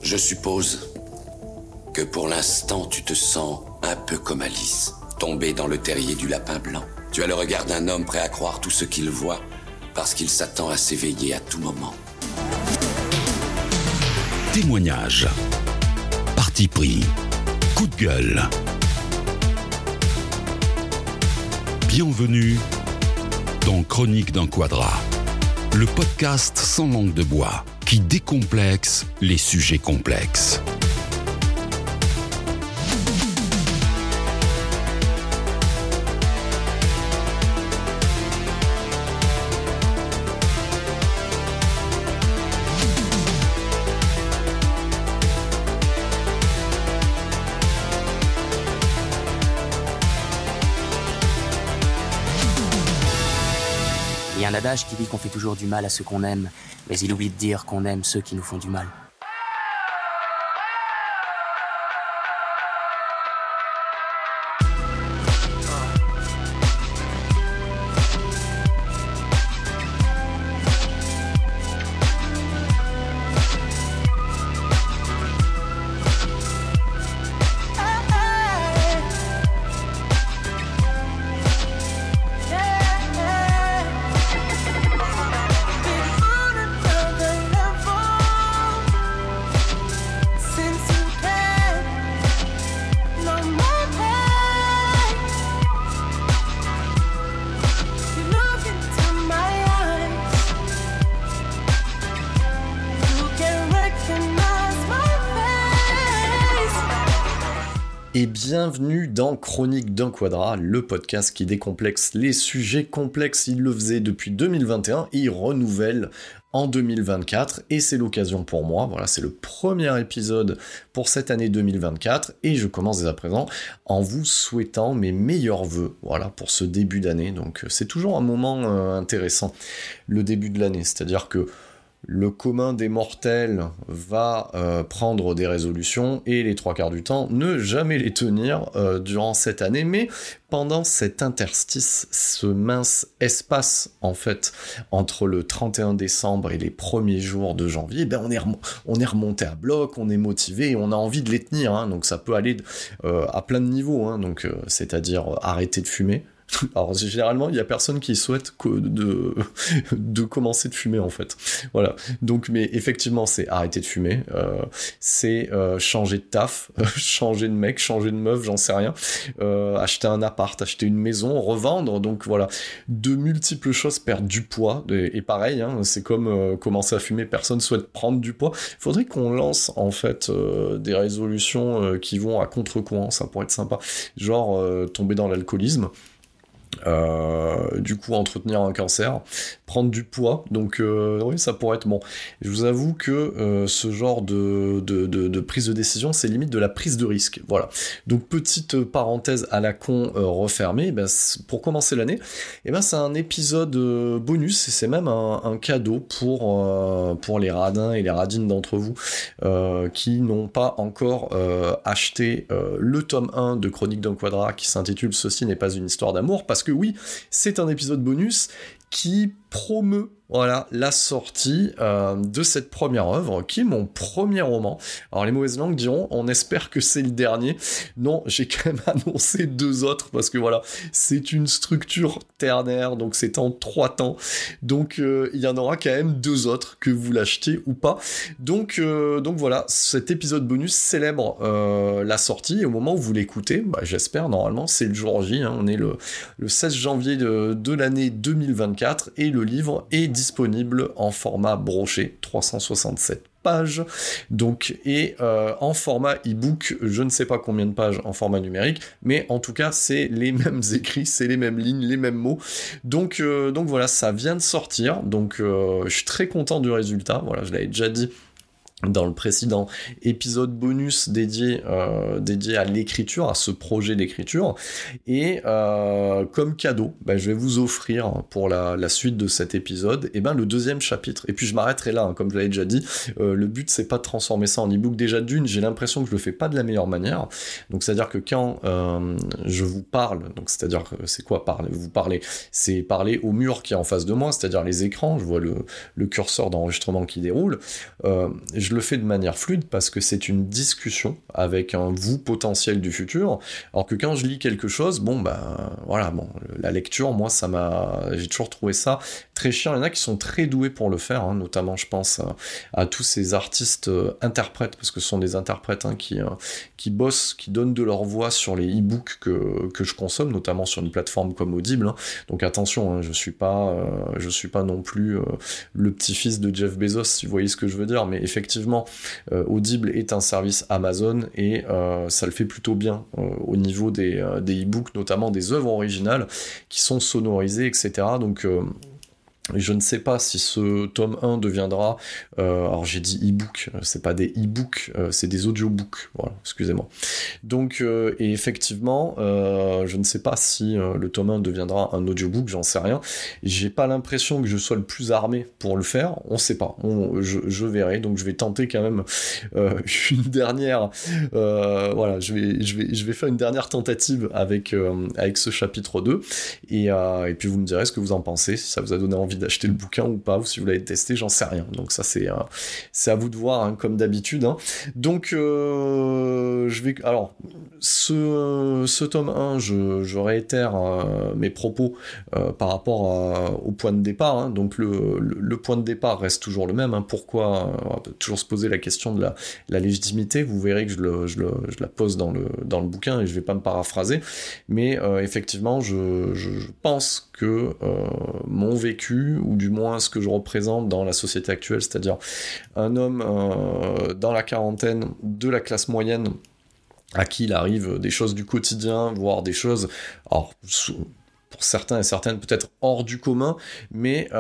Je suppose que pour l'instant, tu te sens un peu comme Alice, tombée dans le terrier du lapin blanc. Tu as le regard d'un homme prêt à croire tout ce qu'il voit, parce qu'il s'attend à s'éveiller à tout moment. Témoignage, parti pris, coup de gueule. Bienvenue dans Chronique d'un Quadra, le podcast sans langue de bois qui décomplexe les sujets complexes. Il y a un adage qui dit qu'on fait toujours du mal à ceux qu'on aime, mais il oublie de dire qu'on aime ceux qui nous font du mal. Et bienvenue dans Chronique d'un Quadra, le podcast qui décomplexe les sujets complexes. Il le faisait depuis 2021 et il renouvelle en 2024 et c'est l'occasion pour moi, voilà, c'est le premier épisode pour cette année 2024 et je commence dès à présent en vous souhaitant mes meilleurs vœux, voilà, pour ce début d'année. Donc c'est toujours un moment intéressant, le début de l'année, c'est-à-dire que le commun des mortels va prendre des résolutions et les trois quarts du temps ne jamais les tenir durant cette année, mais pendant cet interstice, ce mince espace en fait entre le 31 décembre et les premiers jours de janvier, ben on est remonté à bloc, on est motivé et on a envie de les tenir, hein, donc ça peut aller à plein de niveaux, hein, donc c'est-à-dire arrêter de fumer. Alors généralement il y a personne qui souhaite de commencer de fumer en fait, voilà, donc mais effectivement c'est arrêter de fumer, c'est changer de taf, changer de mec, changer de meuf, j'en sais rien, acheter un appart, acheter une maison, revendre, donc voilà, de multiples choses, perdre du poids, et pareil, hein, c'est comme commencer à fumer, personne souhaite prendre du poids. Il faudrait qu'on lance en fait des résolutions qui vont à contre-courant, ça pourrait être sympa, genre tomber dans l'alcoolisme, du coup entretenir un cancer, prendre du poids, donc oui ça pourrait être bon. Je vous avoue que ce genre de prise de décision c'est limite de la prise de risque, voilà. Donc petite parenthèse à la con refermée, ben, pour commencer l'année, et ben c'est un épisode bonus et c'est même un cadeau pour les radins et les radines d'entre vous qui n'ont pas encore acheté le tome 1 de Chronique d'un Quadra qui s'intitule Ceci n'est pas une histoire d'amour, parce que oui, c'est un épisode bonus qui promeut, voilà, la sortie de cette première œuvre, qui est mon premier roman. Alors les mauvaises langues diront, on espère que c'est le dernier. Non, j'ai quand même annoncé 2 autres, parce que voilà, c'est une structure ternaire, donc c'est en 3 temps. Donc il y en aura quand même 2 autres, que vous l'achetiez ou pas. Donc voilà, cet épisode bonus célèbre la sortie, et au moment où vous l'écoutez, bah, j'espère, normalement, c'est le jour J, hein, on est le 16 janvier de l'année 2024, et le livre est disponible en format broché, 367 pages, donc, et en format e-book, je ne sais pas combien de pages en format numérique, mais en tout cas, c'est les mêmes écrits, c'est les mêmes lignes, les mêmes mots, donc voilà, ça vient de sortir, donc je suis très content du résultat, voilà, je l'avais déjà dit dans le précédent épisode bonus dédié à l'écriture, à ce projet d'écriture, et comme cadeau, je vais vous offrir pour la suite de cet épisode, et le 2e chapitre, et puis je m'arrêterai là, hein, comme je l'avais déjà dit, le but c'est pas de transformer ça en e-book, déjà d'une, j'ai l'impression que je le fais pas de la meilleure manière, donc c'est à dire que quand je vous parle, donc c'est à dire que c'est quoi parler, vous parlez, c'est parler au mur qui est en face de moi, c'est à dire les écrans, je vois le curseur d'enregistrement qui déroule, je le fais de manière fluide parce que c'est une discussion avec un vous potentiel du futur, alors que quand je lis quelque chose, la lecture, moi, j'ai toujours trouvé ça très chiant. Il y en a qui sont très doués pour le faire, hein, notamment, je pense, à tous ces artistes interprètes, parce que ce sont des interprètes qui bossent, qui donnent de leur voix sur les e-books que je consomme, notamment sur une plateforme comme Audible, hein. Donc attention, hein, je suis pas non plus le petit-fils de Jeff Bezos, si vous voyez ce que je veux dire, mais effectivement, Audible est un service Amazon et ça le fait plutôt bien au niveau des e-books, notamment des œuvres originales qui sont sonorisées, etc. Donc je ne sais pas si ce tome 1 deviendra... alors j'ai dit e-book, c'est pas des e-books, c'est des audiobooks, voilà, excusez-moi. Donc, et effectivement, je ne sais pas si le tome 1 deviendra un audiobook, j'en sais rien. J'ai pas l'impression que je sois le plus armé pour le faire, on sait pas, je verrai, donc je vais tenter quand même une dernière... je vais faire une dernière tentative avec ce chapitre 2, et puis vous me direz ce que vous en pensez, si ça vous a donné envie d'acheter le bouquin ou pas, ou si vous l'avez testé, j'en sais rien. Donc ça c'est à vous de voir, hein, comme d'habitude, hein. Donc alors ce tome 1, je réitère mes propos par rapport au point de départ, hein. Donc le point de départ reste toujours le même, hein. Pourquoi on peut toujours se poser la question de la légitimité. Vous verrez que je la pose dans le bouquin et je vais pas me paraphraser, mais effectivement je pense que mon vécu, ou du moins ce que je représente dans la société actuelle, c'est-à-dire un homme dans la quarantaine, de la classe moyenne, à qui il arrive des choses du quotidien, voire des choses, alors pour certains et certaines peut-être hors du commun, mais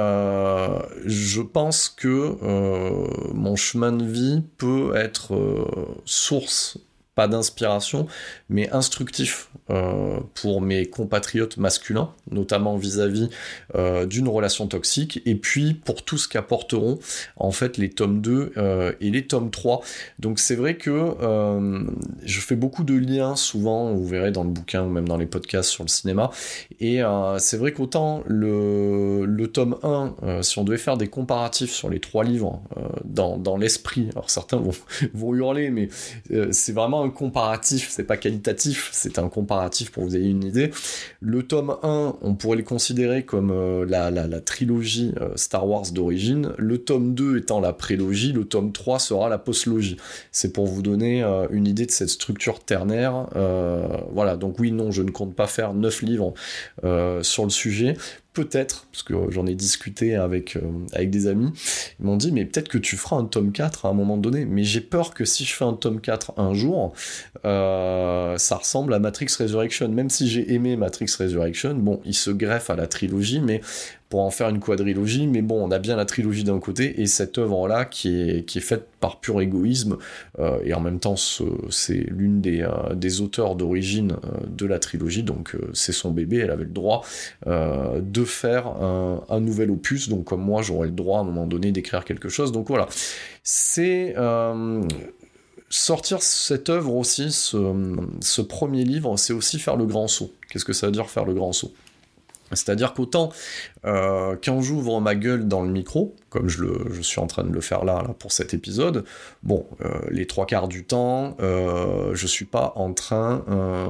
je pense que mon chemin de vie peut être source, pas d'inspiration, mais instructif pour mes compatriotes masculins, notamment vis-à-vis d'une relation toxique, et puis pour tout ce qu'apporteront en fait les tomes 2 et les tomes 3. Donc c'est vrai que je fais beaucoup de liens souvent, vous verrez dans le bouquin ou même dans les podcasts sur le cinéma, et c'est vrai qu'autant le tome 1, si on devait faire des comparatifs sur les 3 livres dans l'esprit, alors certains vont hurler, mais c'est vraiment un comparatif, c'est pas qualitatif, c'est un comparatif pour que vous ayez une idée. Le tome 1, on pourrait le considérer comme la trilogie Star Wars d'origine, le tome 2 étant la prélogie, le tome 3 sera la postlogie. C'est pour vous donner une idée de cette structure ternaire. Voilà, donc oui, non, je ne compte pas faire 9 livres sur le sujet. Peut-être, parce que j'en ai discuté avec des amis, ils m'ont dit, mais peut-être que tu feras un tome 4 à un moment donné, mais j'ai peur que si je fais un tome 4 un jour, ça ressemble à Matrix Resurrection, même si j'ai aimé Matrix Resurrection, bon, il se greffe à la trilogie, mais pour en faire une quadrilogie, mais bon, on a bien la trilogie d'un côté, et cette œuvre-là qui est faite par pur égoïsme, et en même temps, c'est l'une des auteurs d'origine de la trilogie, donc c'est son bébé, elle avait le droit de faire un nouvel opus, donc comme moi, j'aurais le droit à un moment donné d'écrire quelque chose, donc voilà, c'est... sortir cette œuvre aussi, ce premier livre, c'est aussi faire le grand saut. Qu'est-ce que ça veut dire faire le grand saut ? C'est-à-dire qu'autant quand j'ouvre ma gueule dans le micro, comme je suis en train de le faire là pour cet épisode, bon, les 3/4 du temps, je suis pas en train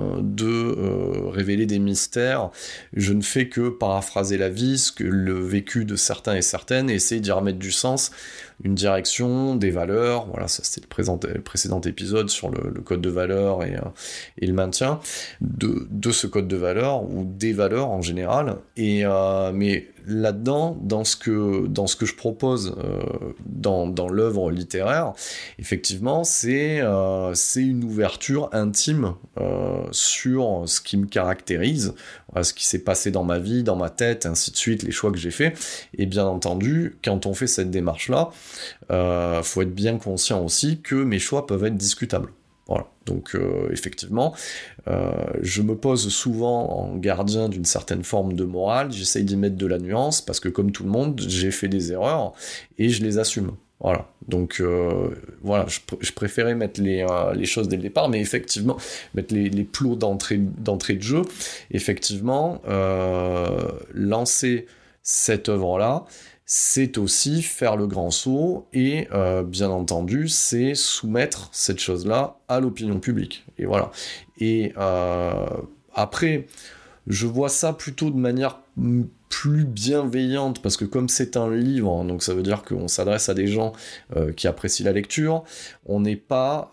de révéler des mystères, je ne fais que paraphraser la vie, le vécu de certains et certaines, et essayer d'y remettre du sens, une direction, des valeurs, voilà, ça c'était le précédent épisode sur le code de valeurs et le maintien de ce code de valeurs, ou des valeurs en général, mais là-dedans, dans ce que je propose dans l'œuvre littéraire, effectivement, c'est une ouverture intime sur ce qui me caractérise, ce qui s'est passé dans ma vie, dans ma tête, ainsi de suite, les choix que j'ai faits. Et bien entendu, quand on fait cette démarche-là, faut être bien conscient aussi que mes choix peuvent être discutables. Voilà, donc effectivement, je me pose souvent en gardien d'une certaine forme de morale, j'essaye d'y mettre de la nuance, parce que comme tout le monde, j'ai fait des erreurs, et je les assume. Voilà, donc voilà, je préférais mettre les choses dès le départ, mais effectivement, mettre les plots d'entrée de jeu, effectivement, lancer cette œuvre-là, c'est aussi faire le grand saut et, bien entendu, c'est soumettre cette chose-là à l'opinion publique. Et voilà. Et après, je vois ça plutôt de manière plus bienveillante, parce que comme c'est un livre, donc ça veut dire qu'on s'adresse à des gens qui apprécient la lecture, on n'est pas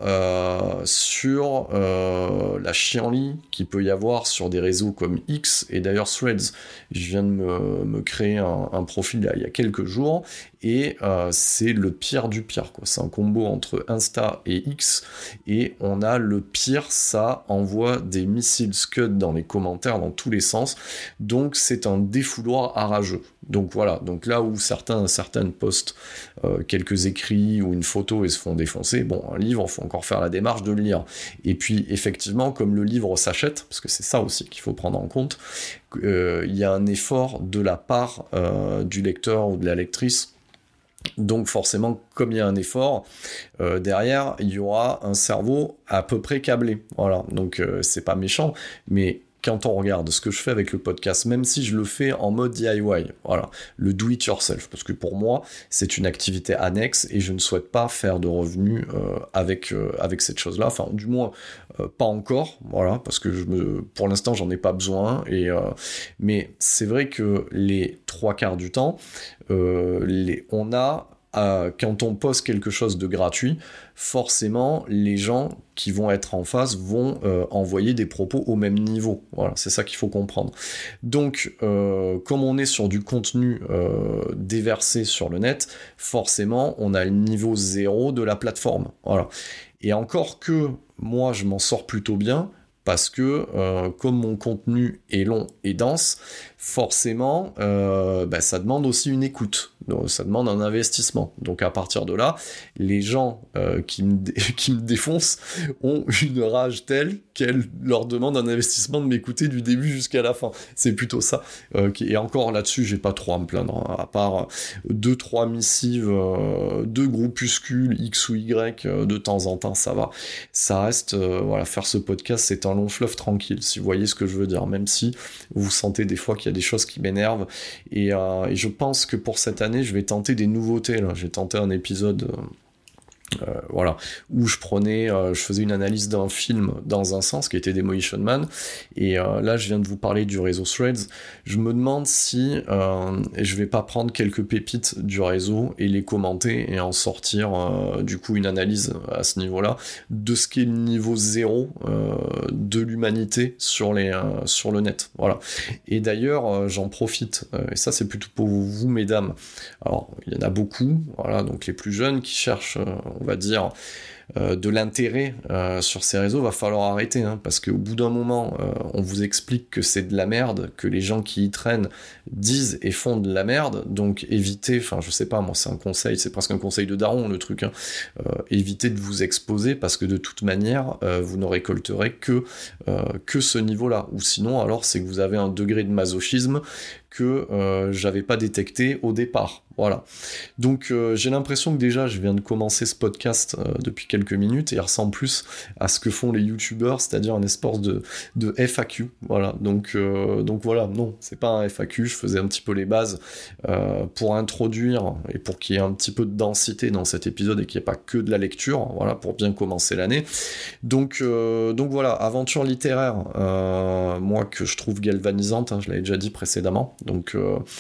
sur la chienlit qu'il peut y avoir sur des réseaux comme X et d'ailleurs Threads. Je viens de me créer un profil là, il y a quelques jours, et c'est le pire du pire, quoi. C'est un combo entre Insta et X, et on a le pire, ça envoie des missiles Scud dans les commentaires dans tous les sens, donc c'est un défouloir à rageux. Donc voilà, donc là où certaines postent quelques écrits ou une photo et se font défoncer, bon, un livre, il faut encore faire la démarche de le lire. Et puis effectivement, comme le livre s'achète, parce que c'est ça aussi qu'il faut prendre en compte, il y a un effort de la part du lecteur ou de la lectrice. Donc forcément, comme il y a un effort, derrière, il y aura un cerveau à peu près câblé. Voilà, donc c'est pas méchant, mais quand on regarde ce que je fais avec le podcast, même si je le fais en mode DIY, voilà, le do it yourself, parce que pour moi, c'est une activité annexe et je ne souhaite pas faire de revenus avec cette chose-là, enfin, du moins, pas encore, voilà, parce que pour l'instant, j'en ai pas besoin, mais c'est vrai que les 3/4 du temps, on a quand on poste quelque chose de gratuit, forcément, les gens qui vont être en face vont envoyer des propos au même niveau. Voilà, c'est ça qu'il faut comprendre. Donc, comme on est sur du contenu déversé sur le net, forcément, on a le niveau 0 de la plateforme. Voilà. Et encore que moi, je m'en sors plutôt bien, parce que comme mon contenu est long et dense, forcément, ça demande aussi une écoute. Donc, ça demande un investissement. Donc à partir de là, les gens qui me défoncent ont une rage telle qu'elle leur demande un investissement de m'écouter du début jusqu'à la fin. C'est plutôt ça. Et encore là-dessus, j'ai pas trop à me plaindre, hein, à part 2-3 missives, 2 groupuscules X ou Y de temps en temps, ça va. Ça reste, voilà, faire ce podcast, c'est un long fleuve tranquille, si vous voyez ce que je veux dire, même si vous sentez des fois qu'il y a des choses qui m'énervent, et je pense que pour cette année, je vais tenter des nouveautés, là. J'ai tenté un épisode... voilà, où je faisais une analyse d'un film dans un sens qui était Demolition Man, et là je viens de vous parler du réseau Threads. Je me demande si je vais pas prendre quelques pépites du réseau et les commenter et en sortir du coup une analyse à ce niveau-là de ce qui est le niveau 0 de l'humanité sur le net. Voilà. Et d'ailleurs j'en profite, et ça c'est plutôt pour vous mesdames. Alors il y en a beaucoup, voilà, donc les plus jeunes qui cherchent on va dire, de l'intérêt sur ces réseaux, va falloir arrêter, hein, parce qu'au bout d'un moment, on vous explique que c'est de la merde, que les gens qui y traînent disent et font de la merde, donc évitez, enfin je sais pas, moi c'est un conseil, c'est presque un conseil de daron le truc, hein, évitez de vous exposer, parce que de toute manière, vous ne récolterez que ce niveau-là, ou sinon alors c'est que vous avez un degré de masochisme que j'avais pas détecté au départ. Voilà. Donc j'ai l'impression que déjà je viens de commencer ce podcast depuis quelques minutes et il ressemble plus à ce que font les youtubeurs, c'est-à-dire un espèce de FAQ. Voilà. Donc voilà, non, c'est pas un FAQ, je faisais un petit peu les bases pour introduire et pour qu'il y ait un petit peu de densité dans cet épisode et qu'il n'y ait pas que de la lecture, voilà, pour bien commencer l'année. Donc voilà, aventure littéraire, moi que je trouve galvanisante, hein, je l'avais déjà dit précédemment. Donc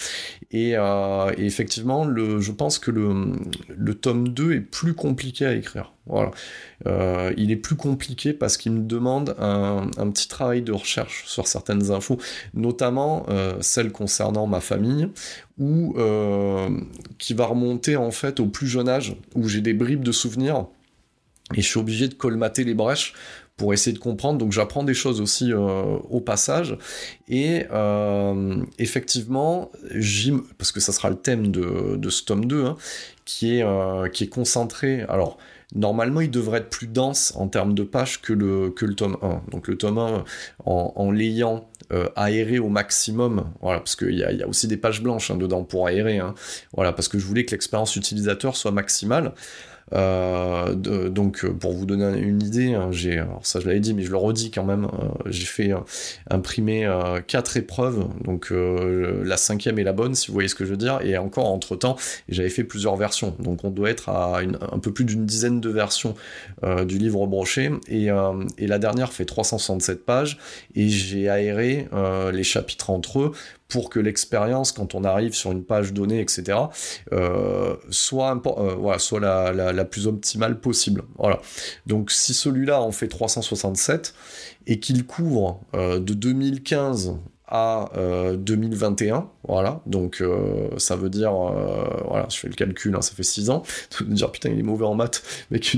et effectivement, je pense que le tome 2 est plus compliqué à écrire. Voilà. Il est plus compliqué parce qu'il me demande un petit travail de recherche sur certaines infos, notamment celles concernant ma famille, ou qui va remonter en fait au plus jeune âge, où j'ai des bribes de souvenirs, et je suis obligé de colmater les brèches pour essayer de comprendre, donc j'apprends des choses aussi au passage, et effectivement, parce que ça sera le thème de ce tome 2, hein, qui est concentré, alors normalement il devrait être plus dense en termes de pages que le tome 1, donc le tome 1, en l'ayant aéré au maximum, voilà, parce qu'il y a aussi des pages blanches, hein, dedans pour aérer, hein, voilà, parce que je voulais que l'expérience utilisateur soit maximale. Donc pour vous donner une idée, alors ça je l'avais dit mais je le redis quand même, j'ai fait imprimer 4 épreuves, donc la 5e est la bonne si vous voyez ce que je veux dire, et encore entre temps j'avais fait plusieurs versions, donc on doit être à un peu plus d'une dizaine de versions du livre broché, et la dernière fait 367 pages, et j'ai aéré les chapitres entre eux pour que l'expérience, quand on arrive sur une page donnée, etc., soit la plus optimale possible. Voilà. Donc si celui-là en fait 367 et qu'il couvre de 2015 à 2021, voilà, donc ça veut dire, voilà, je fais le calcul, hein, ça fait 6 ans, ça veut dire, putain, il est mauvais en maths, mec,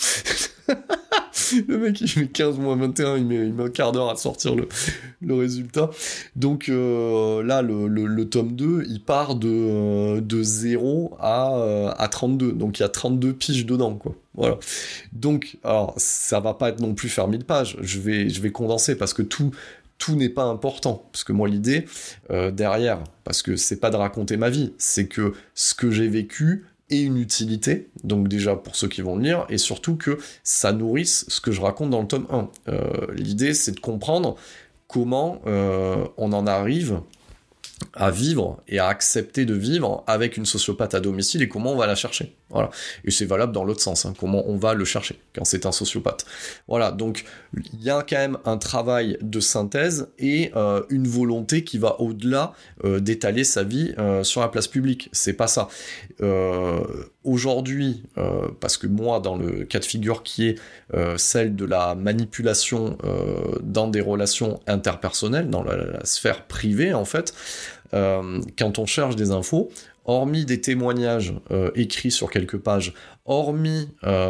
le mec il met 15 moins 21, il met un quart d'heure à sortir le résultat. Donc là le tome 2 il part de 0 à 32, donc il y a 32 piges dedans, quoi. Voilà. Donc alors ça va pas être non plus faire 1000 pages, je vais condenser parce que tout n'est pas important, parce que moi l'idée derrière, parce que c'est pas de raconter ma vie, c'est que ce que j'ai vécu et une utilité, donc déjà pour ceux qui vont le lire, et surtout que ça nourrisse ce que je raconte dans le tome 1. L'idée, c'est de comprendre comment on en arrive à vivre et à accepter de vivre avec une sociopathe à domicile et comment on va la chercher. Voilà. Et c'est valable dans l'autre sens, hein, comment on va le chercher quand c'est un sociopathe. Voilà, donc il y a quand même un travail de synthèse et une volonté qui va au-delà d'étaler sa vie sur la place publique. C'est pas ça. Aujourd'hui, parce que moi, dans le cas de figure qui est celle de la manipulation dans des relations interpersonnelles, dans la sphère privée, en fait, quand on cherche des infos, hormis des témoignages écrits sur quelques pages, hormis,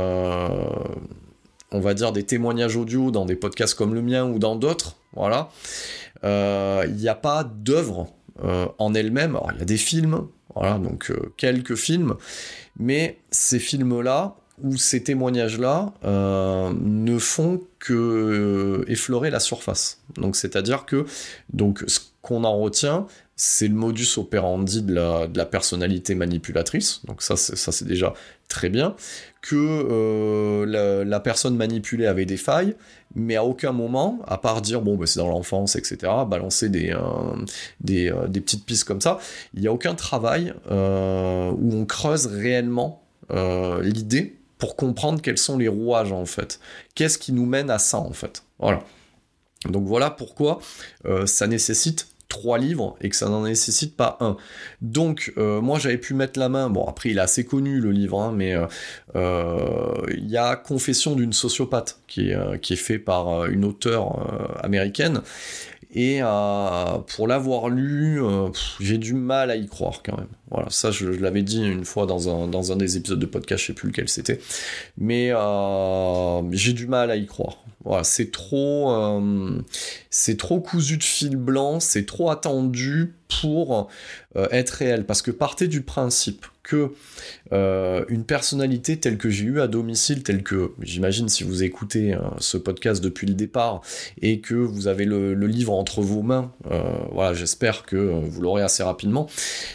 on va dire, des témoignages audio dans des podcasts comme le mien ou dans d'autres, voilà, il n'y a pas d'œuvre en elle-même. Alors, il y a des films, voilà, donc quelques films, mais ces films-là, ou ces témoignages-là ne font que effleurer la surface. Donc, c'est-à-dire que donc, ce qu'on en retient, c'est le modus operandi de la personnalité manipulatrice. Donc ça c'est déjà très bien. Que la personne manipulée avait des failles, mais à aucun moment, à part dire bon c'est dans l'enfance, etc., balancer des petites pistes comme ça, il n'y a aucun travail où on creuse réellement l'idée pour comprendre quels sont les rouages, en fait. Qu'est-ce qui nous mène à ça, en fait. Voilà. Donc voilà pourquoi ça nécessite 3 livres et que ça n'en nécessite pas un. Donc moi j'avais pu mettre la main, bon après il est assez connu le livre, hein, mais il y a Confession d'une sociopathe qui est fait par une auteure américaine, et pour l'avoir lu, j'ai du mal à y croire quand même. Voilà, ça je l'avais dit une fois dans un des épisodes de podcast, je sais plus lequel c'était, mais j'ai du mal à y croire. Voilà, c'est trop cousu de fil blanc, c'est trop attendu pour être réel, parce que partez du principe que une personnalité telle que j'ai eu à domicile, telle que, j'imagine si vous écoutez ce podcast depuis le départ et que vous avez le livre entre vos mains, voilà, j'espère que vous l'aurez assez rapidement,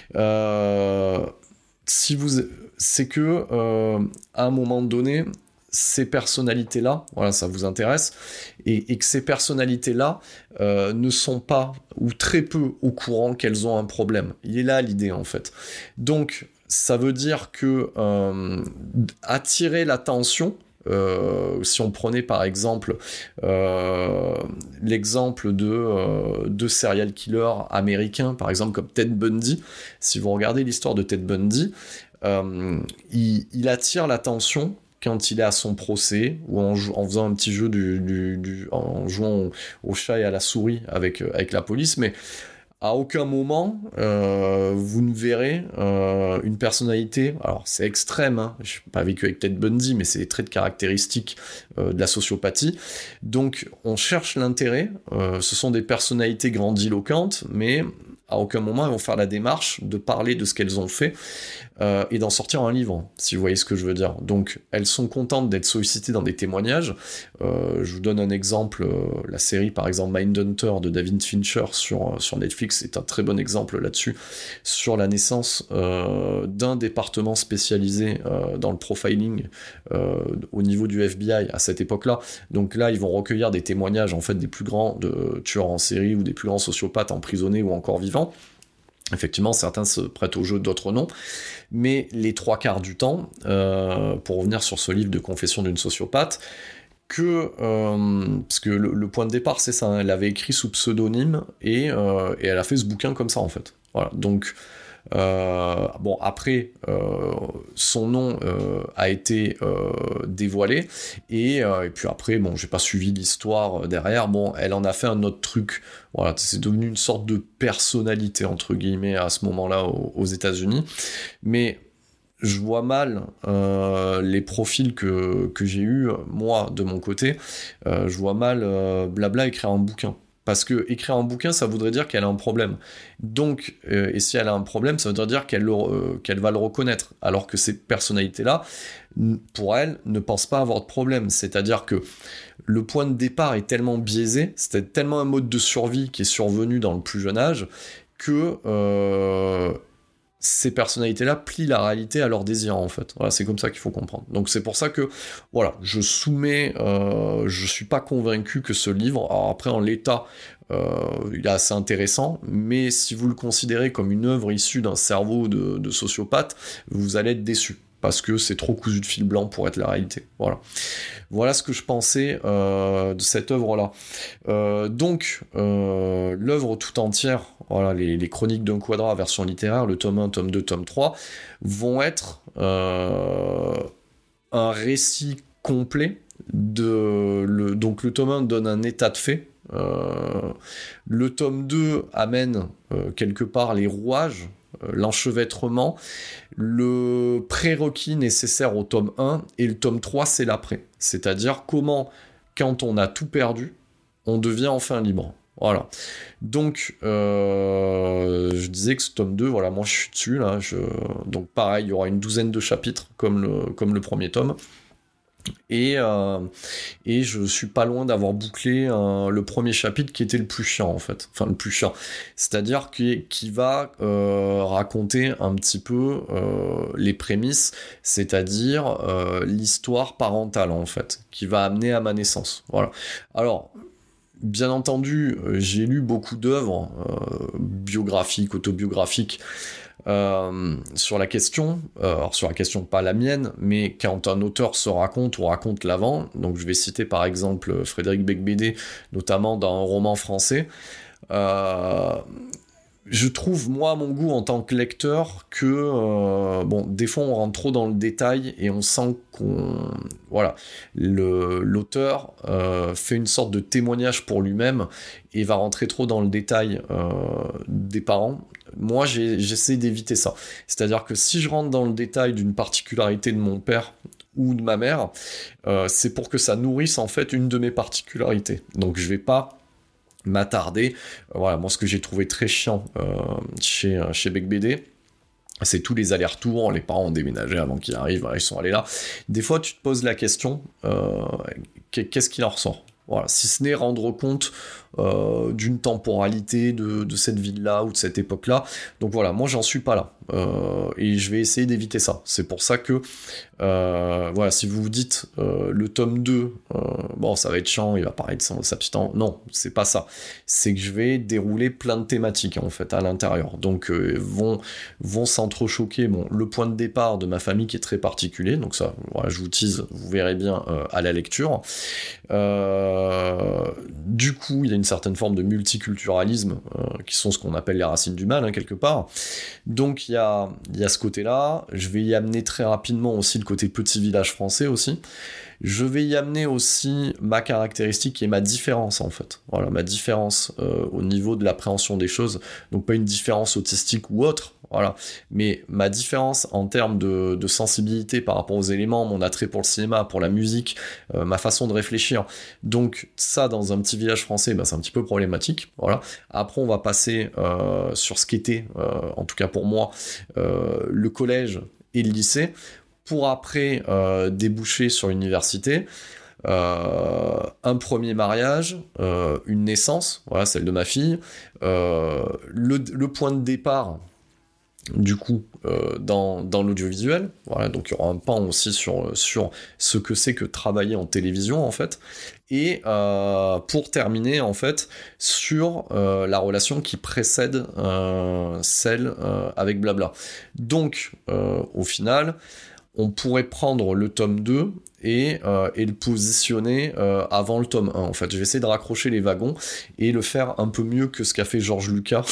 c'est que à un moment donné, ces personnalités-là, voilà, ça vous intéresse, et que ces personnalités-là ne sont pas, ou très peu, au courant qu'elles ont un problème. Il est là l'idée, en fait. Donc, ça veut dire que attirer l'attention, si on prenait par exemple l'exemple de serial killers américains, par exemple comme Ted Bundy, si vous regardez l'histoire de Ted Bundy, il attire l'attention quand il est à son procès, ou en faisant un petit jeu en jouant au chat et à la souris avec la police, mais à aucun moment vous ne verrez une personnalité, alors c'est extrême, hein, je n'ai pas vécu avec Ted Bundy, mais c'est des traits de caractéristiques de la sociopathie, donc on cherche l'intérêt, ce sont des personnalités grandiloquentes, mais à aucun moment elles vont faire la démarche de parler de ce qu'elles ont fait et d'en sortir un livre, si vous voyez ce que je veux dire. Donc elles sont contentes d'être sollicitées dans des témoignages. Je vous donne un exemple, la série par exemple Mindhunter de David Fincher sur Netflix est un très bon exemple là-dessus, sur la naissance d'un département spécialisé dans le profiling au niveau du FBI à cette époque-là. Donc là, ils vont recueillir des témoignages en fait des plus grands tueurs en série ou des plus grands sociopathes emprisonnés ou encore vivants. Effectivement, certains se prêtent au jeu, d'autres non. Mais les 3/4 du temps, pour revenir sur ce livre de Confession d'une sociopathe, parce que le point de départ, c'est ça, hein, elle avait écrit sous pseudonyme et elle a fait ce bouquin comme ça, en fait. Voilà, donc... bon, après, son nom a été dévoilé et puis après, bon, j'ai pas suivi l'histoire derrière. Bon, elle en a fait un autre truc. Voilà, c'est devenu une sorte de personnalité entre guillemets à ce moment-là aux États-Unis. Mais je vois mal les profils que j'ai eus moi de mon côté. Je vois mal blabla écrire un bouquin. Parce que écrire un bouquin, ça voudrait dire qu'elle a un problème. Donc, et si elle a un problème, ça voudrait dire qu'elle va le reconnaître. Alors que ces personnalités-là, pour elle, ne pensent pas avoir de problème. C'est-à-dire que le point de départ est tellement biaisé, c'était tellement un mode de survie qui est survenu dans le plus jeune âge, que ces personnalités-là plient la réalité à leurs désirs, en fait. Voilà, c'est comme ça qu'il faut comprendre. Donc c'est pour ça que, voilà, je suis pas convaincu que ce livre, alors après en l'état, il est assez intéressant, mais si vous le considérez comme une œuvre issue d'un cerveau de sociopathe, vous allez être déçu. Parce que c'est trop cousu de fil blanc pour être la réalité. Voilà ce que je pensais de cette œuvre-là. Donc, l'œuvre tout entière, voilà, les Chroniques d'un Quadra version littéraire, le tome 1, tome 2, tome 3, vont être un récit complet. Donc le tome 1 donne un état de fait. Le tome 2 amène quelque part les rouages, l'enchevêtrement, le prérequis nécessaire au tome 1, et le tome 3 c'est l'après, c'est-à-dire comment, quand on a tout perdu, on devient enfin libre. Voilà. Donc je disais que ce tome 2, voilà, moi je suis dessus là, donc pareil, il y aura une douzaine de chapitres comme le premier tome. Et je suis pas loin d'avoir bouclé le premier chapitre qui était le plus chiant en fait, enfin le plus chiant, c'est-à-dire qui va raconter un petit peu les prémices, c'est-à-dire l'histoire parentale en fait, qui va amener à ma naissance. Voilà. Alors bien entendu, j'ai lu beaucoup d'œuvres biographiques, autobiographiques, sur la question, alors sur la question pas la mienne, mais quand un auteur se raconte ou raconte l'avant, donc je vais citer par exemple Frédéric Beigbeder, notamment dans un roman français, je trouve, moi, à mon goût, en tant que lecteur, que, des fois, on rentre trop dans le détail et on sent l'auteur fait une sorte de témoignage pour lui-même et va rentrer trop dans le détail des parents. Moi, j'essaie d'éviter ça. C'est-à-dire que si je rentre dans le détail d'une particularité de mon père ou de ma mère, c'est pour que ça nourrisse, en fait, une de mes particularités. Donc, je vais pas m'attarder. Voilà, moi ce que j'ai trouvé très chiant chez Beigbeder, c'est tous les allers-retours, les parents ont déménagé avant qu'ils arrivent, voilà, ils sont allés là. Des fois tu te poses la question, qu'est-ce qu'il en ressort ? Voilà, si ce n'est rendre compte d'une temporalité de cette ville-là ou de cette époque-là. Donc voilà, moi j'en suis pas là. Et je vais essayer d'éviter ça. C'est pour ça que, si vous vous dites le tome 2, ça va être chiant, il va parler de sa petite... Non, c'est pas ça. C'est que je vais dérouler plein de thématiques en fait à l'intérieur. Donc vont s'entrechoquer le point de départ de ma famille qui est très particulier. Donc ça, voilà, je vous tease, vous verrez bien à la lecture. Du coup, il y a une certaine forme de multiculturalisme qui sont ce qu'on appelle les racines du mal, quelque part. Donc il y a ce côté-là. Je vais y amener très rapidement aussi le côté petit village français aussi. Je vais y amener aussi ma caractéristique et ma différence en fait. Voilà, ma différence au niveau de l'appréhension des choses. Donc pas une différence autistique ou autre, voilà. Mais ma différence en termes de sensibilité par rapport aux éléments, mon attrait pour le cinéma, pour la musique, ma façon de réfléchir, donc ça, dans un petit village français, c'est un petit peu problématique, voilà. Après, on va passer sur ce qu'était, en tout cas pour moi, le collège et le lycée, pour après déboucher sur l'université. Un premier mariage, une naissance, voilà, celle de ma fille, le point de départ du coup dans l'audiovisuel, voilà, donc il y aura un pan aussi sur ce que c'est que travailler en télévision en fait, et pour terminer en fait sur la relation qui précède celle avec Blabla. Donc au final on pourrait prendre le tome 2 et le positionner avant le tome 1. En fait, je vais essayer de raccrocher les wagons et le faire un peu mieux que ce qu'a fait George Lucas.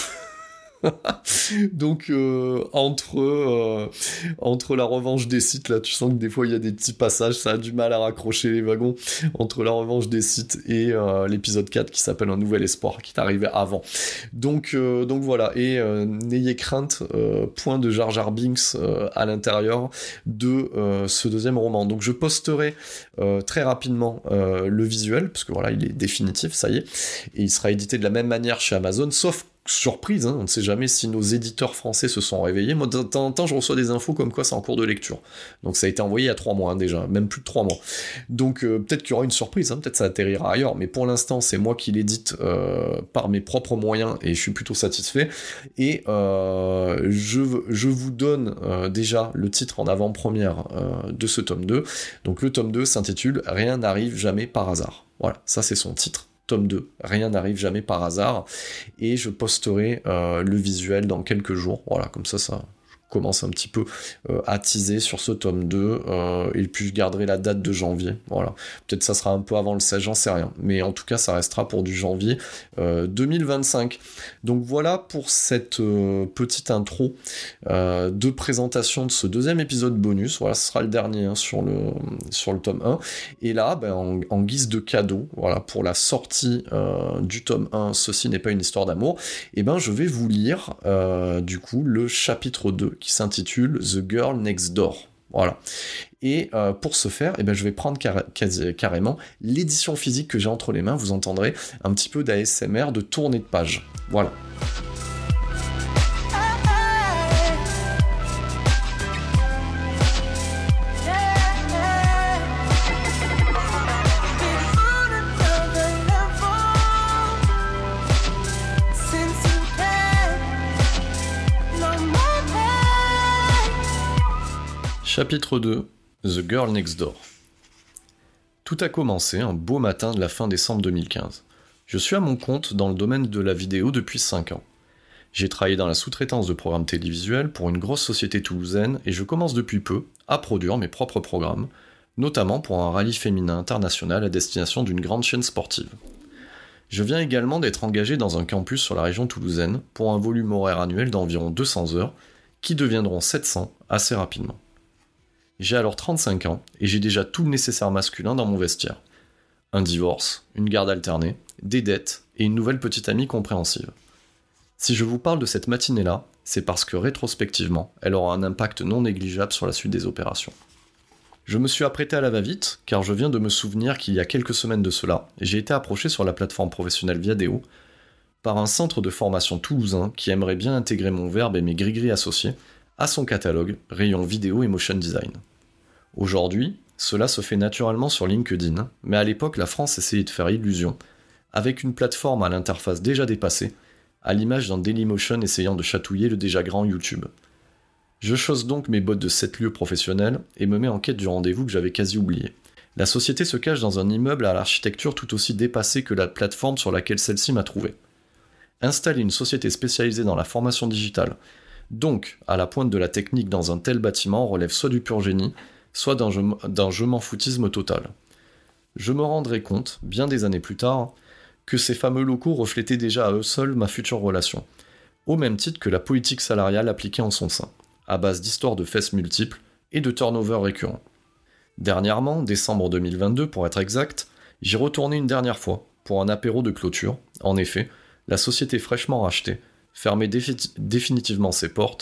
Donc entre la revanche des Sith, là tu sens que des fois il y a des petits passages, ça a du mal à raccrocher les wagons entre la revanche des Sith et l'épisode 4 qui s'appelle Un Nouvel Espoir, qui est arrivé avant. Donc voilà, et n'ayez crainte, point de Jar Jar Binks à l'intérieur de ce deuxième roman. Donc je posterai très rapidement le visuel, parce que voilà, il est définitif, ça y est, et il sera édité de la même manière chez Amazon, sauf surprise, on ne sait jamais si nos éditeurs français se sont réveillés. Moi, de temps en temps, je reçois des infos comme quoi c'est en cours de lecture. Donc ça a été envoyé il y a 3 mois déjà, même plus de 3 mois. Donc peut-être qu'il y aura une surprise, peut-être ça atterrira ailleurs, mais pour l'instant, c'est moi qui l'édite par mes propres moyens et je suis plutôt satisfait. Et je vous donne déjà le titre en avant-première de ce tome 2. Donc le tome 2 s'intitule « Rien n'arrive jamais par hasard ». Voilà, ça c'est son titre. Tome 2, rien n'arrive jamais par hasard, et je posterai le visuel dans quelques jours, voilà, comme ça je commence un petit peu à teaser sur ce tome 2, et puis je garderai la date de janvier, voilà, peut-être ça sera un peu avant le 16, j'en sais rien, mais en tout cas ça restera pour du janvier 2025. Donc voilà pour cette petite intro de présentation de ce deuxième épisode bonus, voilà, ce sera le dernier sur le tome 1, et là, en guise de cadeau, voilà, pour la sortie du tome 1, Ceci n'est pas une histoire d'amour, et je vais vous lire du coup le chapitre 2 qui s'intitule The Girl Next Door. Voilà. Et pour ce faire, je vais prendre carrément l'édition physique que j'ai entre les mains. Vous entendrez un petit peu d'ASMR de tournée de page. Voilà. Chapitre 2, The Girl Next Door. Tout a commencé un beau matin de la fin décembre 2015. Je suis à mon compte dans le domaine de la vidéo depuis 5 ans. J'ai travaillé dans la sous-traitance de programmes télévisuels pour une grosse société toulousaine et je commence depuis peu à produire mes propres programmes, notamment pour un rallye féminin international à destination d'une grande chaîne sportive. Je viens également d'être engagé dans un campus sur la région toulousaine pour un volume horaire annuel d'environ 200 heures qui deviendront 700 assez rapidement. J'ai alors 35 ans et j'ai déjà tout le nécessaire masculin dans mon vestiaire. Un divorce, une garde alternée, des dettes et une nouvelle petite amie compréhensive. Si je vous parle de cette matinée-là, c'est parce que rétrospectivement, elle aura un impact non négligeable sur la suite des opérations. Je me suis apprêté à la va-vite car je viens de me souvenir qu'il y a quelques semaines de cela, j'ai été approché sur la plateforme professionnelle Viadeo par un centre de formation toulousain qui aimerait bien intégrer mon verbe et mes gris-gris associés à son catalogue, rayon vidéo et motion design. Aujourd'hui, cela se fait naturellement sur LinkedIn, mais à l'époque la France essayait de faire illusion, avec une plateforme à l'interface déjà dépassée, à l'image d'un Dailymotion essayant de chatouiller le déjà grand YouTube. Je chausse donc mes bottes de 7 lieux professionnels et me mets en quête du rendez-vous que j'avais quasi oublié. La société se cache dans un immeuble à l'architecture tout aussi dépassée que la plateforme sur laquelle celle-ci m'a trouvé. Installer une société spécialisée dans la formation digitale, donc à la pointe de la technique dans un tel bâtiment, relève soit du pur génie, soit d'un je m'en foutisme total. Je me rendrai compte, bien des années plus tard, que ces fameux locaux reflétaient déjà à eux seuls ma future relation, au même titre que la politique salariale appliquée en son sein, à base d'histoires de fesses multiples et de turnover récurrents. Dernièrement, décembre 2022 pour être exact, j'y retournai une dernière fois, pour un apéro de clôture. En effet, la société fraîchement rachetée fermait définitivement ses portes,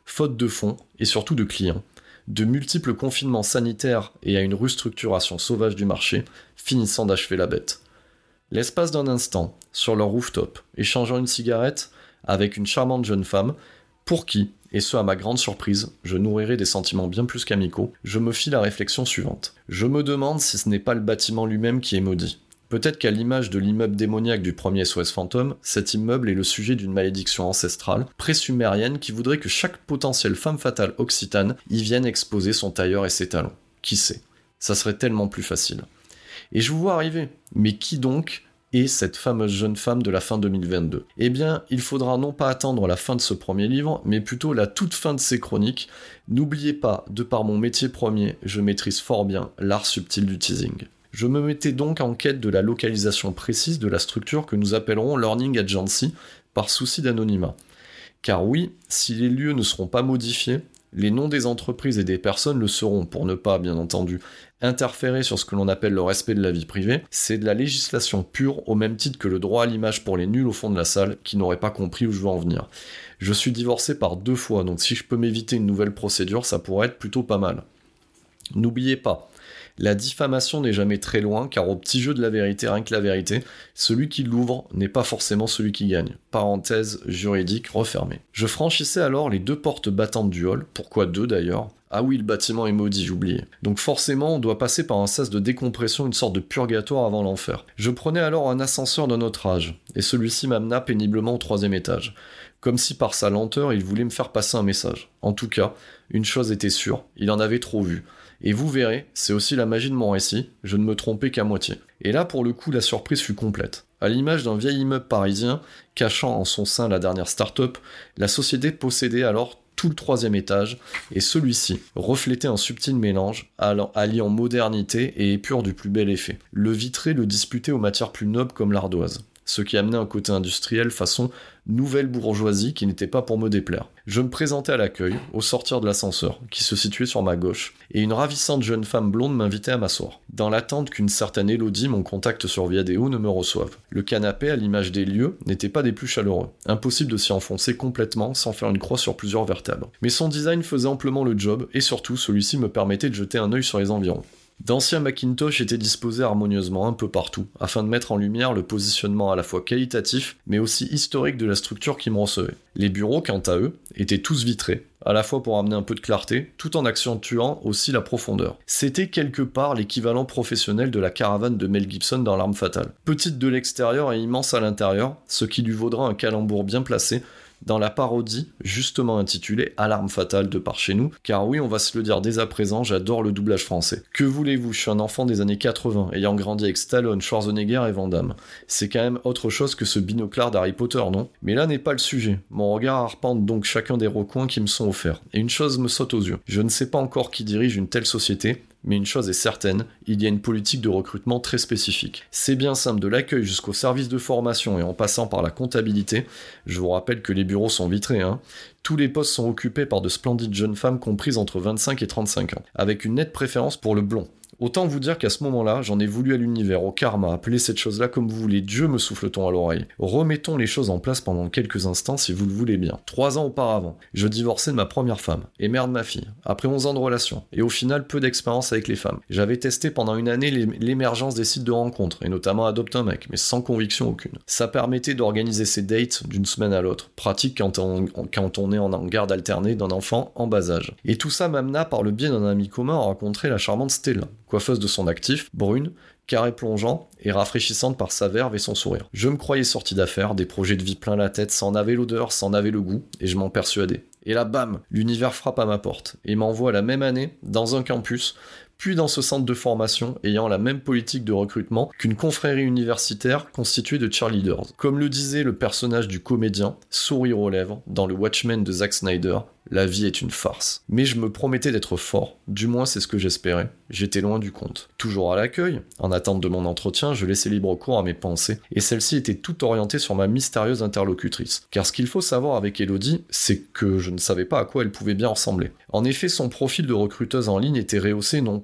faute de fonds et surtout de clients, de multiples confinements sanitaires et à une restructuration sauvage du marché, finissant d'achever la bête. L'espace d'un instant, sur leur rooftop, échangeant une cigarette avec une charmante jeune femme, pour qui, et ce à ma grande surprise, je nourrirai des sentiments bien plus qu'amicaux, je me fis la réflexion suivante. Je me demande si ce n'est pas le bâtiment lui-même qui est maudit. Peut-être qu'à l'image de l'immeuble démoniaque du premier SOS Fantôme, cet immeuble est le sujet d'une malédiction ancestrale, pré-sumérienne, qui voudrait que chaque potentielle femme fatale occitane y vienne exposer son tailleur et ses talons. Qui sait ? Ça serait tellement plus facile. Et je vous vois arriver. Mais qui donc est cette fameuse jeune femme de la fin 2022 ? Eh bien, il faudra non pas attendre la fin de ce premier livre, mais plutôt la toute fin de ces chroniques. N'oubliez pas, de par mon métier premier, je maîtrise fort bien l'art subtil du teasing. Je me mettais donc en quête de la localisation précise de la structure que nous appellerons Learning Agency, par souci d'anonymat. Car oui, si les lieux ne seront pas modifiés, les noms des entreprises et des personnes le seront, pour ne pas, bien entendu, interférer sur ce que l'on appelle le respect de la vie privée. C'est de la législation pure, au même titre que le droit à l'image pour les nuls au fond de la salle, qui n'auraient pas compris où je veux en venir. Je suis divorcé par 2 fois, donc si je peux m'éviter une nouvelle procédure, ça pourrait être plutôt pas mal. N'oubliez pas, la diffamation n'est jamais très loin, car au petit jeu de la vérité, rien que la vérité, celui qui l'ouvre n'est pas forcément celui qui gagne. Parenthèse juridique refermée. Je franchissais alors les 2 portes battantes du hall, pourquoi 2 d'ailleurs ? Ah oui, le bâtiment est maudit, j'oubliais. Donc forcément, on doit passer par un sas de décompression, une sorte de purgatoire avant l'enfer. Je prenais alors un ascenseur d'un autre âge, et celui-ci m'amena péniblement au 3e étage. Comme si par sa lenteur, il voulait me faire passer un message. En tout cas, une chose était sûre, il en avait trop vu. Et vous verrez, c'est aussi la magie de mon récit, je ne me trompais qu'à moitié. Et là, pour le coup, la surprise fut complète. À l'image d'un vieil immeuble parisien, cachant en son sein la dernière start-up, la société possédait alors tout le 3e étage, et celui-ci reflétait un subtil mélange, alliant modernité et épure du plus bel effet. Le vitré le disputait aux matières plus nobles comme l'ardoise, ce qui amenait un côté industriel façon nouvelle bourgeoisie qui n'était pas pour me déplaire. Je me présentais à l'accueil, au sortir de l'ascenseur, qui se situait sur ma gauche, et une ravissante jeune femme blonde m'invitait à m'asseoir, dans l'attente qu'une certaine Élodie, mon contact sur Viadeo, ne me reçoive. Le canapé, à l'image des lieux, n'était pas des plus chaleureux. Impossible de s'y enfoncer complètement sans faire une croix sur plusieurs vertèbres. Mais son design faisait amplement le job, et surtout, celui-ci me permettait de jeter un œil sur les environs. D'anciens Macintosh étaient disposés harmonieusement un peu partout, afin de mettre en lumière le positionnement à la fois qualitatif, mais aussi historique de la structure qui me recevait. Les bureaux, quant à eux, étaient tous vitrés, à la fois pour amener un peu de clarté, tout en accentuant aussi la profondeur. C'était quelque part l'équivalent professionnel de la caravane de Mel Gibson dans L'Arme Fatale. Petite de l'extérieur et immense à l'intérieur, ce qui lui vaudra un calembour bien placé, dans la parodie, justement intitulée « Alarme fatale » de par chez nous, car oui, on va se le dire dès à présent, j'adore le doublage français. Que voulez-vous, je suis un enfant des années 80, ayant grandi avec Stallone, Schwarzenegger et Van Damme. C'est quand même autre chose que ce binoclard d'Harry Potter, non ? Mais là n'est pas le sujet. Mon regard arpente donc chacun des recoins qui me sont offerts. Et une chose me saute aux yeux. Je ne sais pas encore qui dirige une telle société, mais une chose est certaine, il y a une politique de recrutement très spécifique. C'est bien simple, de l'accueil jusqu'au service de formation et en passant par la comptabilité, je vous rappelle que les bureaux sont vitrés, tous les postes sont occupés par de splendides jeunes femmes comprises entre 25 et 35 ans, avec une nette préférence pour le blond. Autant vous dire qu'à ce moment-là, j'en ai voulu à l'univers, au karma, appelez cette chose-là comme vous voulez, Dieu me souffle-t-on à l'oreille. Remettons les choses en place pendant quelques instants si vous le voulez bien. 3 ans auparavant, je divorçais de ma première femme, et mère de ma fille, après 11 ans de relation, et au final peu d'expérience avec les femmes. J'avais testé pendant une année l'émergence des sites de rencontres, et notamment Adopte un mec, mais sans conviction aucune. Ça permettait d'organiser ses dates d'une semaine à l'autre, pratique quand on est en garde alternée d'un enfant en bas âge. Et tout ça m'amena par le biais d'un ami commun à rencontrer la charmante Stella, coiffeuse de son actif, brune, carré plongeant et rafraîchissante par sa verve et son sourire. Je me croyais sorti d'affaires, des projets de vie plein la tête, s'en avait l'odeur, s'en avait le goût, et je m'en persuadais. Et là, bam, l'univers frappe à ma porte, et m'envoie la même année, dans un campus, puis dans ce centre de formation ayant la même politique de recrutement qu'une confrérie universitaire constituée de cheerleaders. Comme le disait le personnage du comédien, sourire aux lèvres, dans le Watchmen de Zack Snyder, la vie est une farce. Mais je me promettais d'être fort, du moins c'est ce que j'espérais. J'étais loin du compte. Toujours à l'accueil, en attente de mon entretien, je laissais libre cours à mes pensées, et celle-ci était toute orientée sur ma mystérieuse interlocutrice. Car ce qu'il faut savoir avec Élodie, c'est que je ne savais pas à quoi elle pouvait bien ressembler. En effet, son profil de recruteuse en ligne était rehaussé non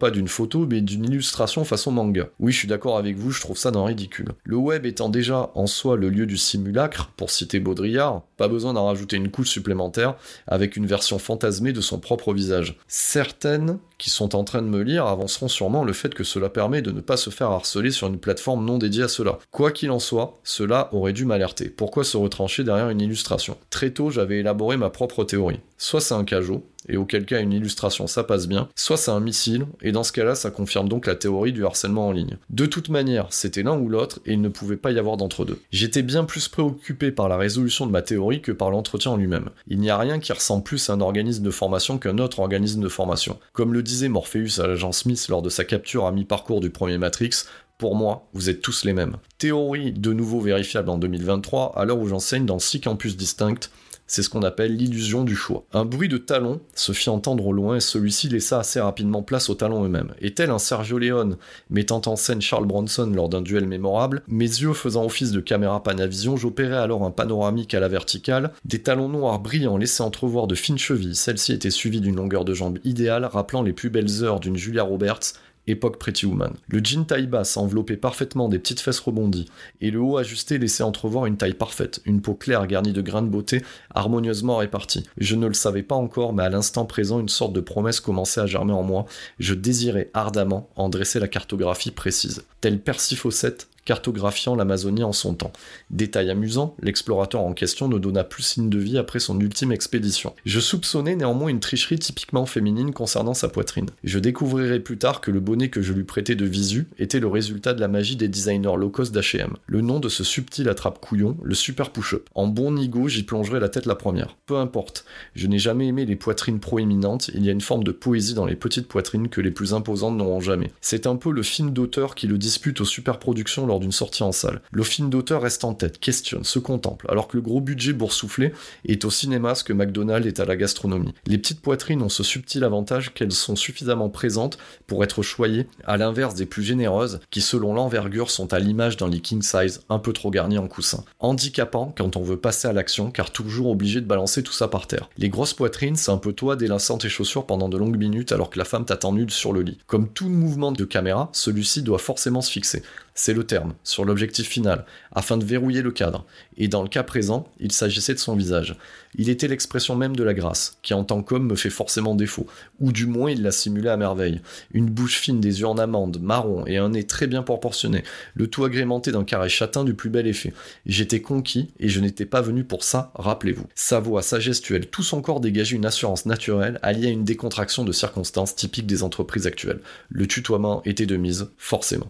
pas d'une photo, mais d'une illustration façon manga. Oui, je suis d'accord avec vous, je trouve ça d'un ridicule. Le web étant déjà en soi le lieu du simulacre, pour citer Baudrillard, pas besoin d'en rajouter une couche supplémentaire avec une version fantasmée de son propre visage. Certaines qui sont en train de me lire avanceront sûrement le fait que cela permet de ne pas se faire harceler sur une plateforme non dédiée à cela. Quoi qu'il en soit, cela aurait dû m'alerter. Pourquoi se retrancher derrière une illustration ? Très tôt, j'avais élaboré ma propre théorie. Soit c'est un cajot, et auquel cas une illustration ça passe bien, soit c'est un missile, et dans ce cas-là ça confirme donc la théorie du harcèlement en ligne. De toute manière, c'était l'un ou l'autre, et il ne pouvait pas y avoir d'entre-deux. J'étais bien plus préoccupé par la résolution de ma théorie que par l'entretien en lui-même. Il n'y a rien qui ressemble plus à un organisme de formation qu'un autre organisme de formation. Comme le disait Morpheus à l'agent Smith lors de sa capture à mi-parcours du premier Matrix, pour moi, vous êtes tous les mêmes. Théorie de nouveau vérifiable en 2023, à l'heure où j'enseigne dans 6 campus distincts. C'est ce qu'on appelle l'illusion du choix. Un bruit de talon se fit entendre au loin et celui-ci laissa assez rapidement place aux talons eux-mêmes. Et tel un Sergio Leone mettant en scène Charles Bronson lors d'un duel mémorable, mes yeux faisant office de caméra Panavision, j'opérais alors un panoramique à la verticale, des talons noirs brillants laissaient entrevoir de fines chevilles, celle-ci était suivie d'une longueur de jambe idéale rappelant les plus belles heures d'une Julia Roberts, époque Pretty Woman. Le jean taille basse enveloppait parfaitement des petites fesses rebondies, et le haut ajusté laissait entrevoir une taille parfaite, une peau claire garnie de grains de beauté harmonieusement répartis. Je ne le savais pas encore, mais à l'instant présent, une sorte de promesse commençait à germer en moi. Je désirais ardemment en dresser la cartographie précise. Tel Percy Fawcett, cartographiant l'Amazonie en son temps. Détail amusant, l'explorateur en question ne donna plus signe de vie après son ultime expédition. Je soupçonnais néanmoins une tricherie typiquement féminine concernant sa poitrine. Je découvrirai plus tard que le bonnet que je lui prêtais de visu était le résultat de la magie des designers low-cost d'H&M. Le nom de ce subtil attrape-couillon, le super push-up. En bon nigo, j'y plongerai la tête la première. Peu importe, je n'ai jamais aimé les poitrines proéminentes, il y a une forme de poésie dans les petites poitrines que les plus imposantes n'auront jamais. C'est un peu le film d'auteur qui le dispute aux superproductions lors d'une sortie en salle. Le film d'auteur reste en tête, questionne, se contemple, alors que le gros budget boursouflé est au cinéma ce que McDonald's est à la gastronomie. Les petites poitrines ont ce subtil avantage qu'elles sont suffisamment présentes pour être choyées, à l'inverse des plus généreuses, qui selon l'envergure sont à l'image d'un lit king size, un peu trop garni en coussin. Handicapant quand on veut passer à l'action, car toujours obligé de balancer tout ça par terre. Les grosses poitrines, c'est un peu toi délaçant tes chaussures pendant de longues minutes alors que la femme t'attend nude sur le lit. Comme tout mouvement de caméra, celui-ci doit forcément se fixer. C'est le terme, sur l'objectif final, afin de verrouiller le cadre. Et dans le cas présent, il s'agissait de son visage. Il était l'expression même de la grâce, qui en tant qu'homme me fait forcément défaut, ou du moins il l'a simulé à merveille. Une bouche fine, des yeux en amande, marron et un nez très bien proportionné, le tout agrémenté d'un carré châtain du plus bel effet. J'étais conquis, et je n'étais pas venu pour ça, rappelez-vous. Sa voix, sa gestuelle, tout son corps dégageait une assurance naturelle, alliée à une décontraction de circonstances typiques des entreprises actuelles. Le tutoiement était de mise, forcément.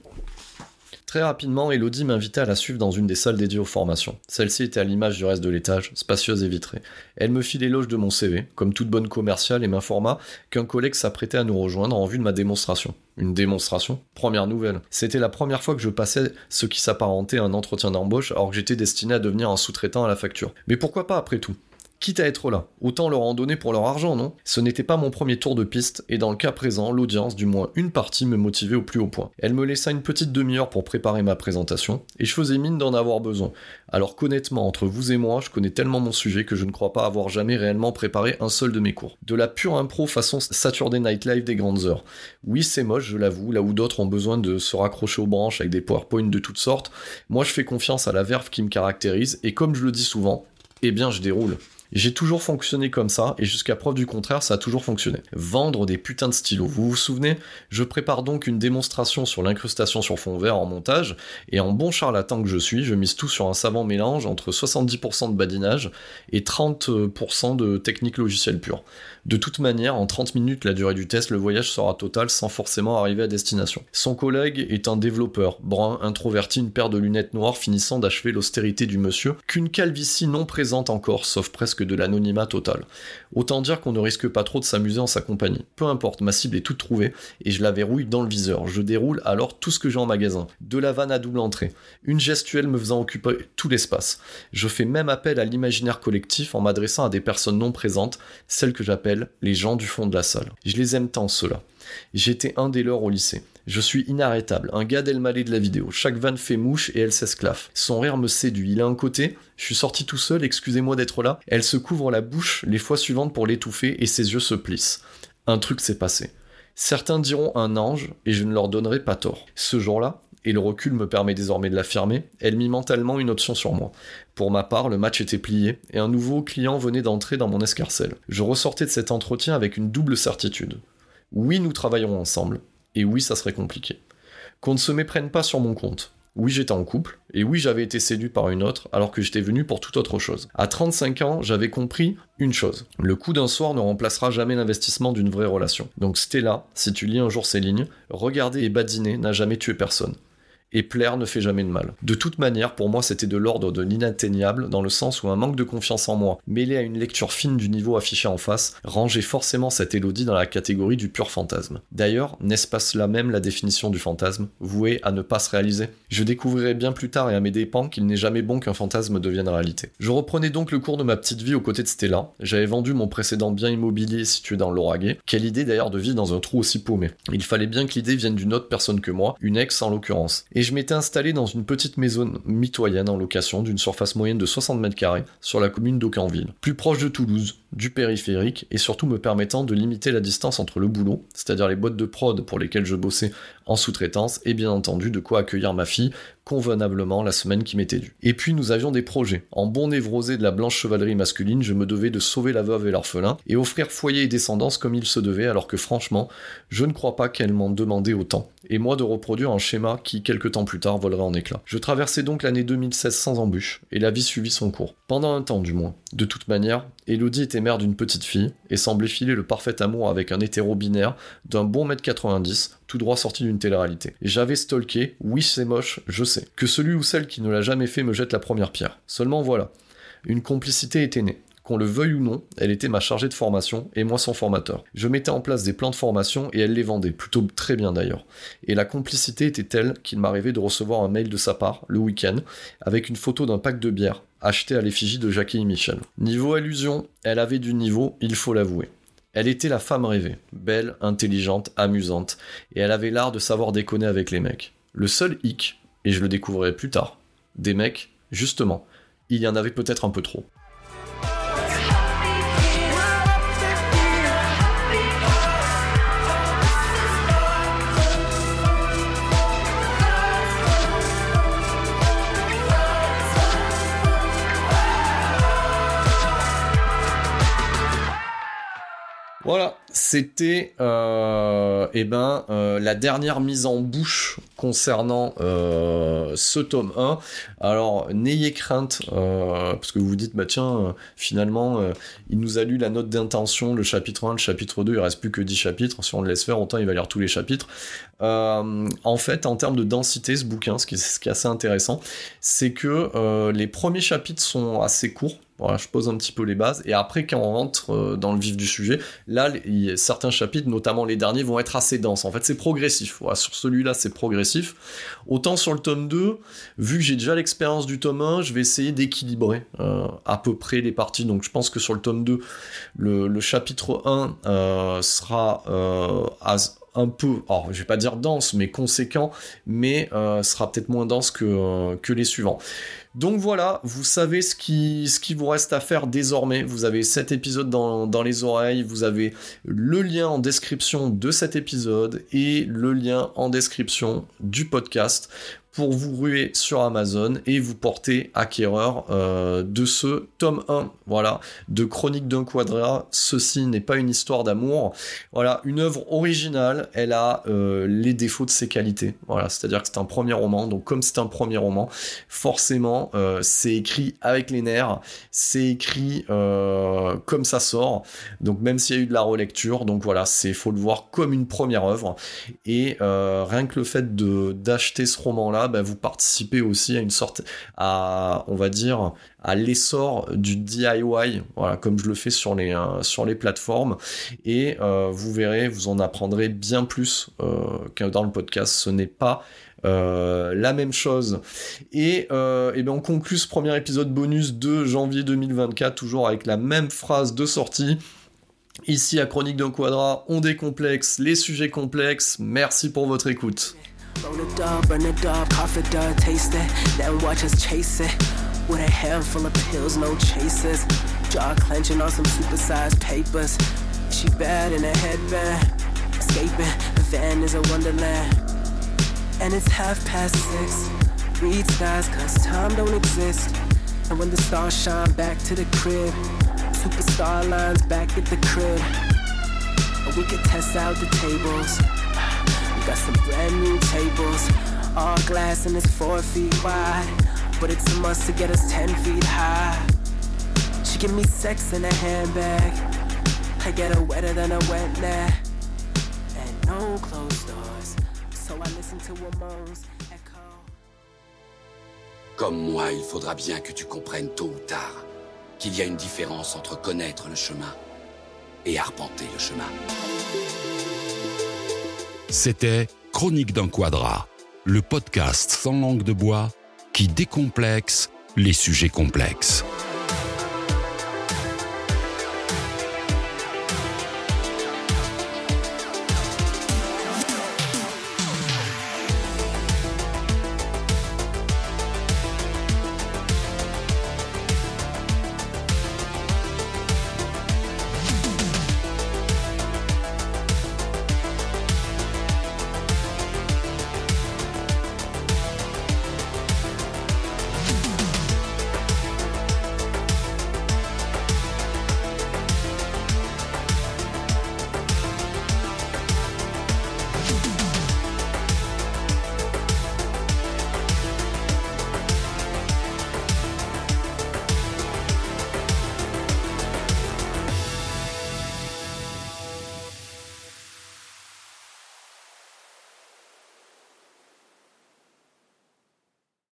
Très rapidement, Elodie m'invitait à la suivre dans une des salles dédiées aux formations. Celle-ci était à l'image du reste de l'étage, spacieuse et vitrée. Elle me fit l'éloge de mon CV, comme toute bonne commerciale, et m'informa qu'un collègue s'apprêtait à nous rejoindre en vue de ma démonstration. Une démonstration ? Première nouvelle. C'était la première fois que je passais ce qui s'apparentait à un entretien d'embauche, alors que j'étais destiné à devenir un sous-traitant à la facture. Mais pourquoi pas après tout ? Quitte à être là, autant leur en donner pour leur argent, non ? Ce n'était pas mon premier tour de piste, et dans le cas présent, l'audience, du moins une partie, me motivait au plus haut point. Elle me laissa une petite demi-heure pour préparer ma présentation, et je faisais mine d'en avoir besoin. Alors qu'honnêtement, entre vous et moi, je connais tellement mon sujet que je ne crois pas avoir jamais réellement préparé un seul de mes cours. De la pure impro façon Saturday Night Live des grandes heures. Oui, c'est moche, je l'avoue, là où d'autres ont besoin de se raccrocher aux branches avec des PowerPoint de toutes sortes, moi je fais confiance à la verve qui me caractérise, et comme je le dis souvent, eh bien je déroule. J'ai toujours fonctionné comme ça, et jusqu'à preuve du contraire, ça a toujours fonctionné. Vendre des putains de stylos. Vous vous souvenez ? Je prépare donc une démonstration sur l'incrustation sur fond vert en montage, et en bon charlatan que je suis, je mise tout sur un savant mélange entre 70% de badinage et 30% de technique logicielle pure. De toute manière, en 30 minutes, la durée du test, le voyage sera total sans forcément arriver à destination. Son collègue est un développeur, brun, introverti, une paire de lunettes noires finissant d'achever l'austérité du monsieur, qu'une calvitie non présente encore, sauf presque de l'anonymat total. Autant dire qu'on ne risque pas trop de s'amuser en sa compagnie. Peu importe, ma cible est toute trouvée, et je la verrouille dans le viseur. Je déroule alors tout ce que j'ai en magasin. De la vanne à double entrée. Une gestuelle me faisant occuper tout l'espace. Je fais même appel à l'imaginaire collectif en m'adressant à des personnes non présentes, celles que j'appelle les gens du fond de la salle. Je les aime tant, ceux-là. J'étais un des leurs au lycée. Je suis inarrêtable, un Gad Elmaleh de la vidéo. Chaque vanne fait mouche et elle s'esclaffe. Son rire me séduit. Il a un côté, je suis sorti tout seul, excusez-moi d'être là. Elle se couvre la bouche les fois suivantes pour l'étouffer et ses yeux se plissent. Un truc s'est passé. Certains diront un ange, et je ne leur donnerai pas tort. Ce jour-là, et le recul me permet désormais de l'affirmer, elle mit mentalement une option sur moi. Pour ma part, le match était plié, et un nouveau client venait d'entrer dans mon escarcelle. Je ressortais de cet entretien avec une double certitude. Oui, nous travaillerons ensemble, et oui, ça serait compliqué. Qu'on ne se méprenne pas sur mon compte. Oui, j'étais en couple, et oui, j'avais été séduit par une autre, alors que j'étais venu pour toute autre chose. À 35 ans, j'avais compris une chose. Le coup d'un soir ne remplacera jamais l'investissement d'une vraie relation. Donc Stella, si tu lis un jour ces lignes, regarder et badiner n'a jamais tué personne. Et plaire ne fait jamais de mal. De toute manière, pour moi, c'était de l'ordre de l'inatteignable, dans le sens où un manque de confiance en moi, mêlé à une lecture fine du niveau affiché en face, rangeait forcément cette Élodie dans la catégorie du pur fantasme. D'ailleurs, n'est-ce pas cela même la définition du fantasme, voué à ne pas se réaliser ? Je découvrirai bien plus tard et à mes dépens qu'il n'est jamais bon qu'un fantasme devienne réalité. Je reprenais donc le cours de ma petite vie aux côtés de Stella. J'avais vendu mon précédent bien immobilier situé dans le Lauragais. Quelle idée d'ailleurs de vivre dans un trou aussi paumé. Il fallait bien que l'idée vienne d'une autre personne que moi, une ex en l'occurrence. Et je m'étais installé dans une petite maison mitoyenne en location d'une surface moyenne de 60 mètres carrés sur la commune d'Aucanville, plus proche de Toulouse, du périphérique et surtout me permettant de limiter la distance entre le boulot, c'est-à-dire les boîtes de prod pour lesquelles je bossais en sous-traitance et bien entendu de quoi accueillir ma fille convenablement la semaine qui m'était due. Et puis nous avions des projets. En bon névrosé de la blanche chevalerie masculine, je me devais de sauver la veuve et l'orphelin et offrir foyer et descendance comme il se devait, alors que franchement, je ne crois pas qu'elle m'en demandait autant. Et moi de reproduire un schéma qui, quelques temps plus tard, volerait en éclats. Je traversais donc l'année 2016 sans embûche, et la vie suivit son cours. Pendant un temps du moins. De toute manière, Élodie était mère d'une petite fille, et semblait filer le parfait amour avec un hétéro binaire d'un bon 1m90, tout droit sorti d'une télé-réalité. J'avais stalké, oui c'est moche, je sais. Que celui ou celle qui ne l'a jamais fait me jette la première pierre. Seulement voilà, une complicité était née. Qu'on le veuille ou non, elle était ma chargée de formation et moi son formateur. Je mettais en place des plans de formation et elle les vendait, plutôt très bien d'ailleurs. Et la complicité était telle qu'il m'arrivait de recevoir un mail de sa part, le week-end, avec une photo d'un pack de bière, acheté à l'effigie de Jackie et Michel. Niveau allusion, elle avait du niveau, il faut l'avouer. Elle était la femme rêvée, belle, intelligente, amusante, et elle avait l'art de savoir déconner avec les mecs. Le seul hic, et je le découvrirai plus tard, des mecs, justement, il y en avait peut-être un peu trop. Voilà, c'était la dernière mise en bouche concernant ce tome 1. Alors, n'ayez crainte, parce que vous vous dites, finalement, il nous a lu la note d'intention, le chapitre 1, le chapitre 2, il reste plus que 10 chapitres, si on le laisse faire, autant il va lire tous les chapitres. En fait, en termes de densité, ce bouquin, ce qui est assez intéressant, c'est que les premiers chapitres sont assez courts. Voilà, je pose un petit peu les bases, et après quand on rentre dans le vif du sujet, là, certains chapitres, notamment les derniers, vont être assez denses. En fait, c'est progressif. Voilà, sur celui-là, c'est progressif. Autant sur le tome 2, vu que j'ai déjà l'expérience du tome 1, je vais essayer d'équilibrer à peu près les parties. Donc je pense que sur le tome 2, le chapitre 1 sera un peu, alors je vais pas dire dense, mais conséquent, mais sera peut-être moins dense que les suivants. Donc voilà, vous savez ce qui vous reste à faire désormais. Vous avez cet épisode dans les oreilles, vous avez le lien en description de cet épisode et le lien en description du podcast pour vous ruer sur Amazon et vous porter acquéreur de ce tome 1, voilà, de Chronique d'un Quadra. Ceci n'est pas une histoire d'amour, voilà, une œuvre originale, elle a les défauts de ses qualités, voilà, c'est-à-dire que c'est un premier roman, donc comme c'est un premier roman, forcément, c'est écrit avec les nerfs, c'est écrit comme ça sort, donc même s'il y a eu de la relecture, donc voilà, faut le voir comme une première œuvre, et rien que le fait d'acheter ce roman-là, vous participez aussi à une sorte, on va dire, à l'essor du DIY, voilà, comme je le fais sur les plateformes, et vous verrez, vous en apprendrez bien plus que dans le podcast. Ce n'est pas la même chose. Et on conclut ce premier épisode bonus de janvier 2024, toujours avec la même phrase de sortie. Ici à Chronique d'un Quadra, on décomplexe les sujets complexes. Merci pour votre écoute. Roll it up, burn it up, cough it up, taste it, then watch us chase it. With a handful of pills, no chasers. Jaw clenching on some supersized papers. She bad in a headband. escaping. The van is a wonderland. And it's 6:30. Read skies cause time don't exist. And when the stars shine back to the crib, superstar lines back at the crib. And we could test out the tables. We got some brand new tables. All glass and it's 4 feet wide. But it's a must to get us 10 feet high. She give me sex in a handbag. I get her wetter than a wet nap. And no closed doors. So I listen to her moans. Comme moi, il faudra bien que tu comprennes tôt ou tard qu'il y a une différence entre connaître le chemin et arpenter le chemin. C'était Chronique d'un Quadra, le podcast sans langue de bois qui décomplexe les sujets complexes.